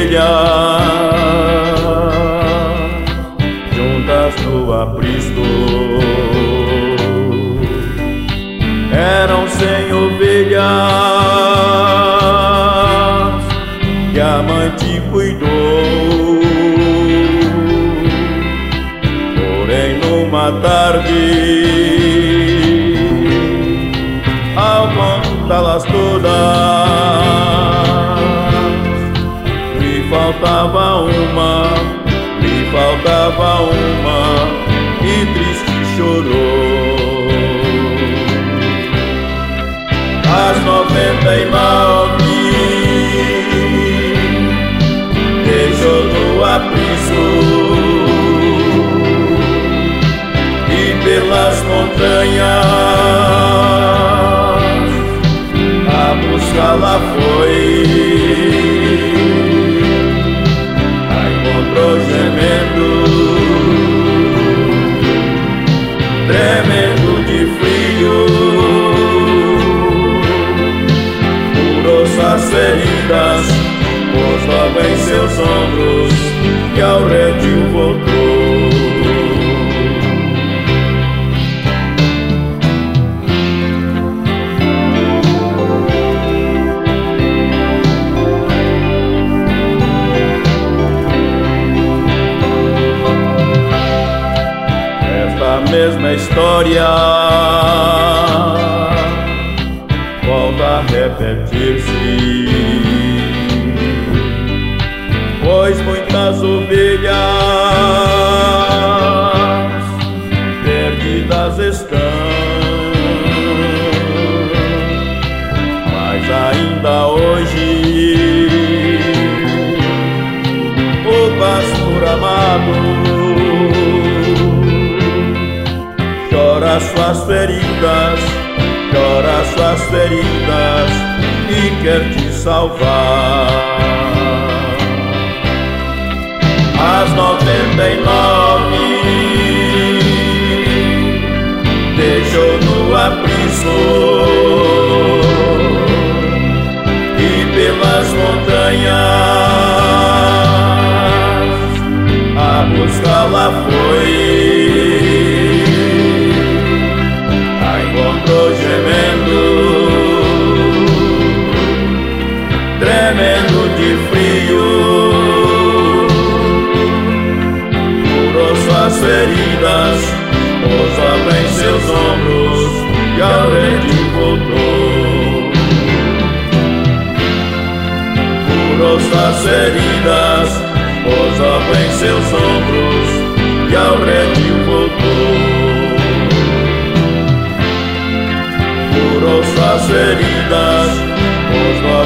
ovelhas juntas no aprisco. Eram 100 ovelhas que a mãe te cuidou. Porém numa tarde, ao contá-las todas, lhe faltava uma, e triste chorou. As 99 deixou no aprisco, e pelas montanhas a buscá-la foi. A encontrou gemendo, tremendo de frio. Curou suas feridas, pôs logo em seus ombros, e ao redil voltou. Mesma história volta a repetir-se, pois muitas ovelhas perdidas estão, mas ainda hoje o pastor amado chora suas feridas e quer te salvar. As 99 deixou no aprisco, e pelas montanhas a buscá-la foi. Gemendo, tremendo de frio, curou suas feridas, pôs em seus ombros, e ao redil voltou. Curou suas feridas, pôs em seus ombros, e ao redil voltou. Curou suas feridas, pôs